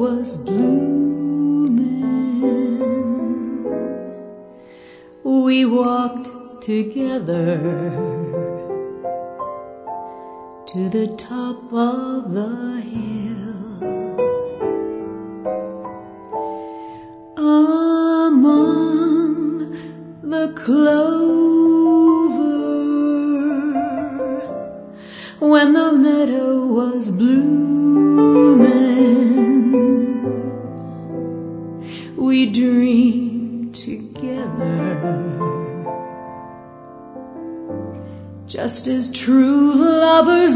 was blooming. We walked together to the top of the hill. Among the clover, when the meadow was blooming, we dreamed together, just as true lovers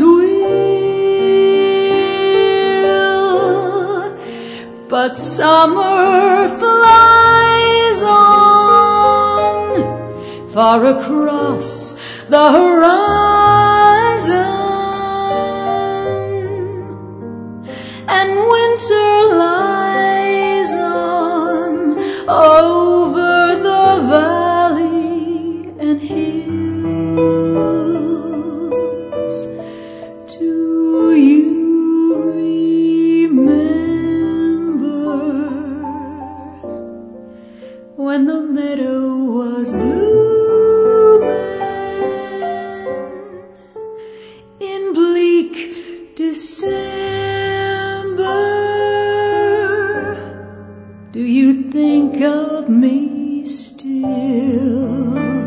will. But summer flies on, far across the horizon, and winter lies on over the valley and hills. Do you remember when the meadow was blooming in bleak December? Do you think of me still?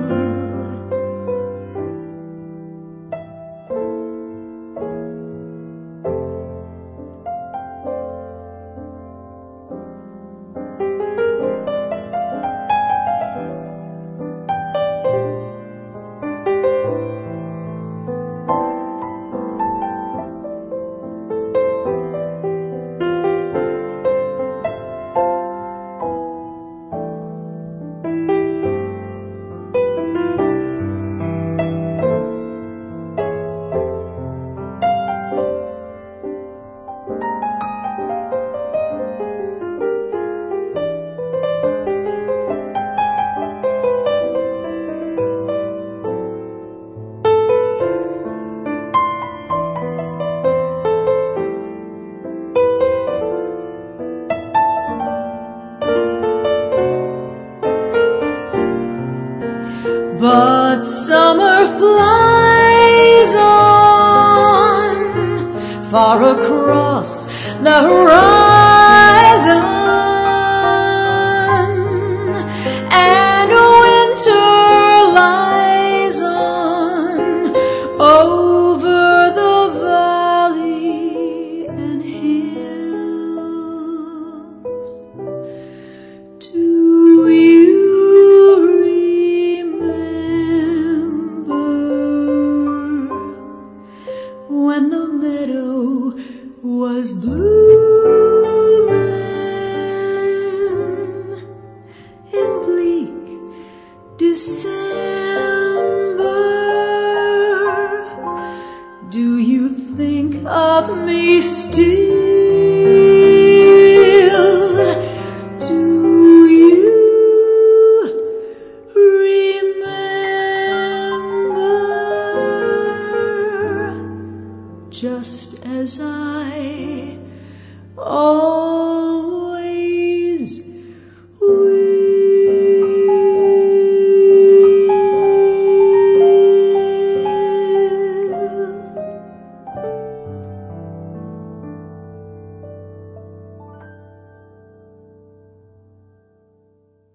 But summer flies on, far across the horizon, and winter lies on over the valley and hills. Do you when the meadow was blooming in bleak December? Do you think of me still? Do you remember? Just as I